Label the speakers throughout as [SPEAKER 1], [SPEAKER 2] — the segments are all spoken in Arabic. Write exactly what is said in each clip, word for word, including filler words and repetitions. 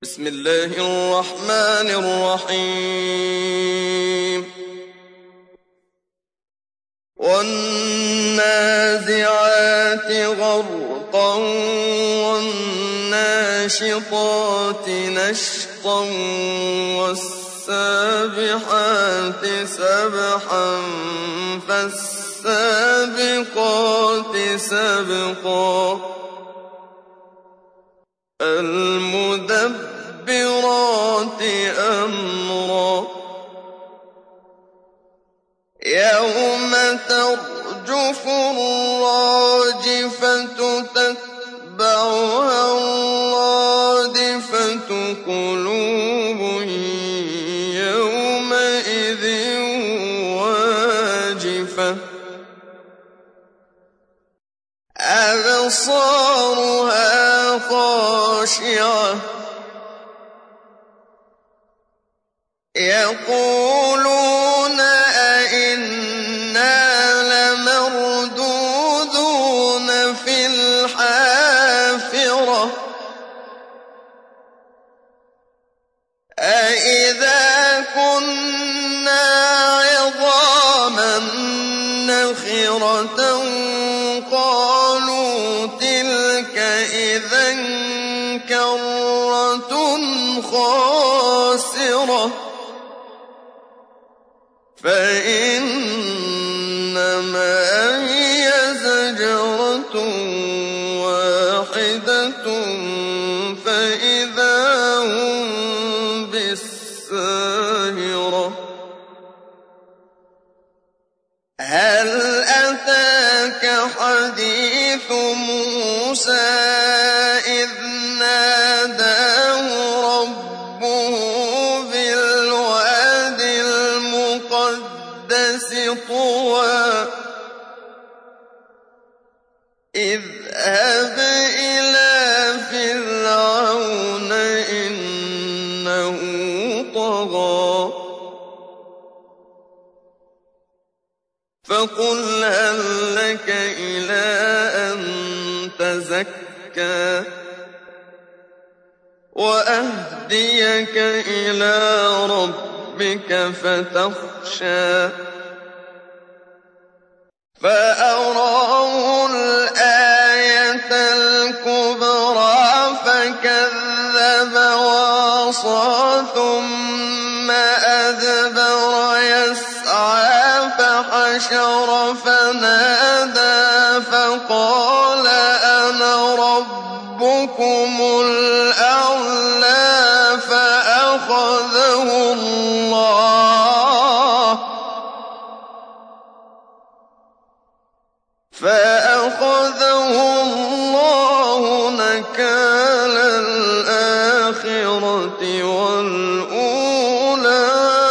[SPEAKER 1] بسم الله الرحمن الرحيم والنازعات غرقا والناشطات نشطا والسابحات سبحا فالسابقات سبقا المدبرات أمرا يوم ترجف الراجفة تتبعها الرادفة قلوب يومئذ واجفة أبصارها خاشعة يقولون أئنا لمردودون في الحافرة أئذا كنا عظاما نخرة قالوا تلك إذا كرة خاسرة فإنما هي زجرة واحدة فإذا هم بالساهرة هل أتاك حديث موسى إذ ناداه ربه بالواد المقدس طوى اذهب إلى فرعون إنه طغى فقل هل لك إلى أن تزكى وأهديك إلى ربك فتخشى فأراه الآية الكبرى فكذب وعصى ثم أدبر يسعى فحشر فنادى فقال أنا ربكم الأعلى فأخذه الله فأخذه الله نكال الآخرة والأولى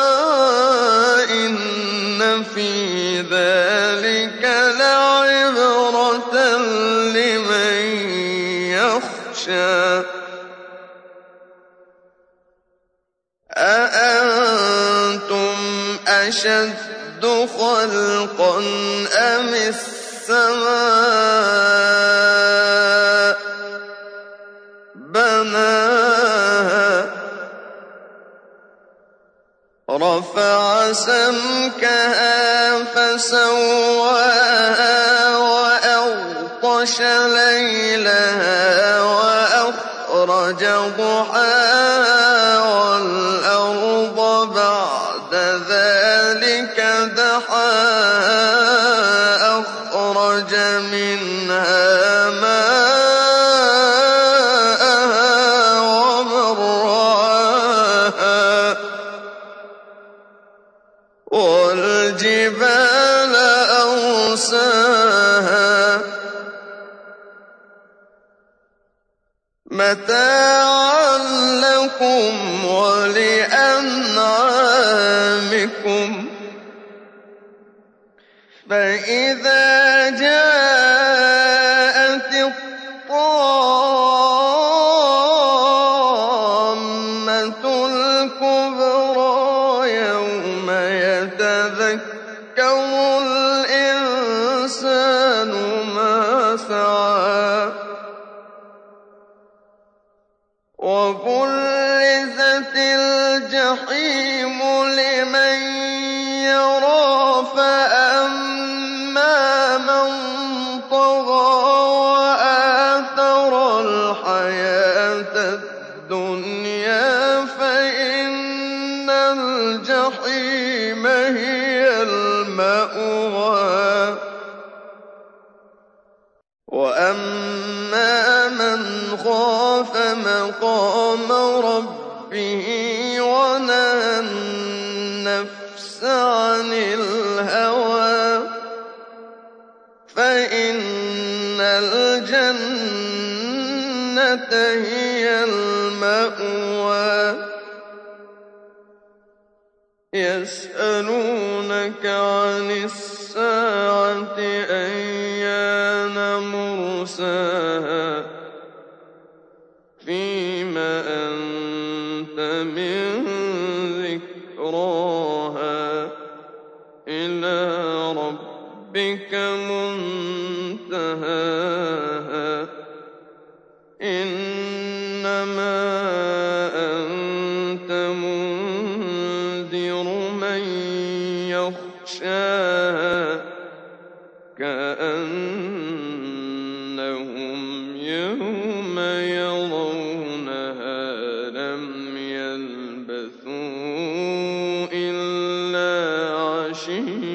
[SPEAKER 1] إن في ذلك لعبرة لمن يخشى أأنتم أشد خلقا أم السماء بناها رفع سمكها فسواها وأغطش ليلها وأخرج ضحاها والأرض بعد ذلك دحاها أخرج منها ماءها ومرعاها والجبال أرساها متاعا لكم ولأنعامكم فإذا جاءت الطامة الكبرى يوم يتذكر الإنسان ما سعى وبلغت وَبُرِّزَتِ الْجَحِيمُ لِمَن يَرَىٰ فَأَمَّا مَن طَغَىٰ وَآثَرَ الْحَيَاةَ الدُّنْيَا فَإِنَّ الْجَحِيمَ هِيَ الْمَأْوَىٰ وَأَمَّا مَنْ خَافَ مَقَامَ رَبِّهِ وَنَهَى النَّفْسَ عَنِ الْهَوَىٰ فَإِنَّ الْجَنَّةَ هِيَ الْمَأْوَىٰ يَسْأَلُونَكَ عَنِ السَّاعَةِ أَيَّانَ مُرْسَاهَا فِيمَ أَنتَ مِن ذِكْرَاهَا إِلَىٰ رَبِّكَ مُنتَهَاهَا إِنَّمَا أَنتَ مُنذِرُ مَن يَخْشَاهَا كَأَنَّهُمْ يَوْمَ يَرَوْنَهَا لَمْ يَلْبَثُوا إِلَّا عَشِيًّا